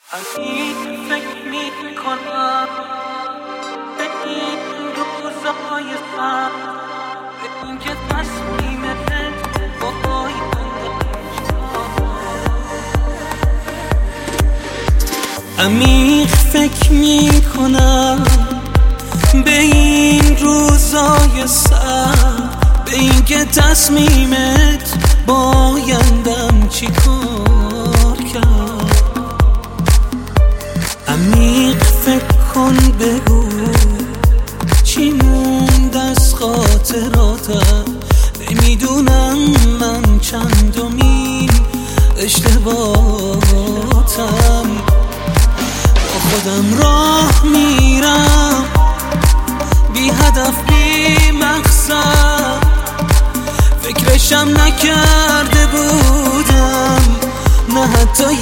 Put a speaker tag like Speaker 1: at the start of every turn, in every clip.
Speaker 1: عزیز فکر میکنم به این روزهای سخت، به این که تصمیمت باهای عمیق فکر میکنم به این روزهای سخت، به این که تصمیمت بایندم چی کار کرد. عمیق فکر کن بگو چی موند از خاطراتم، نمیدونم من چندمین اشتباهاتم. با خودم راه میرم بی هدف بی مقصد، فکرشم نکرده بودم نه حتی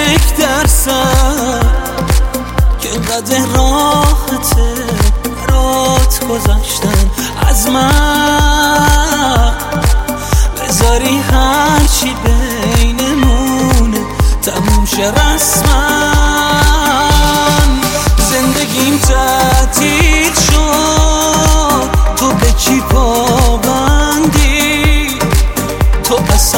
Speaker 1: 1% که قدر راحته برات گذاشتن از من، بذاری هرچی بینمونه تموم شه رسما. زندگیم تعطیل شد، تو به چی پابندی؟ تو اصلا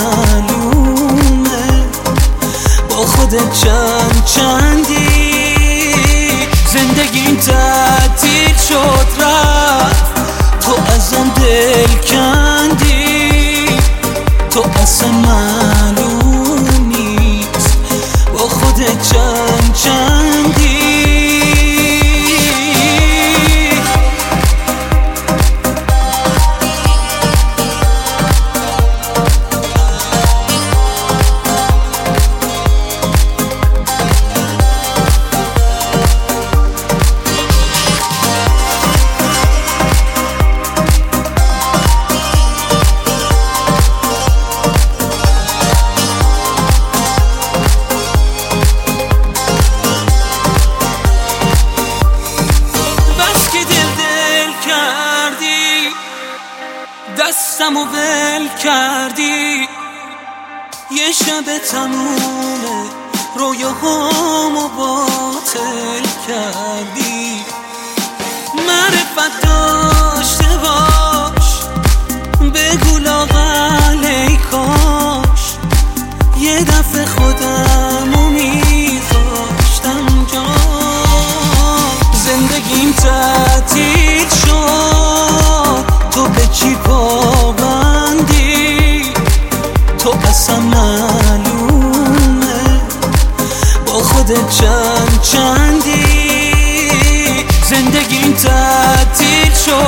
Speaker 1: معلومه با خودت چندی. زندگیم تعطیل شد رفت، تو ازم دل کندی. تو اصلا معلوم نیست با خودت چندی. دستمو ول کردی، یه شب تمومه رویاهامو باطل کردی. معرفت داشته باش بگو لااقل ای کاش یه دفعه خودمو میذاشتم جا. زندگیم تعطیل شد، تو به چی پابندی؟ تو اصلا معلومه با خودت چندی. زندگیم تعطیل شد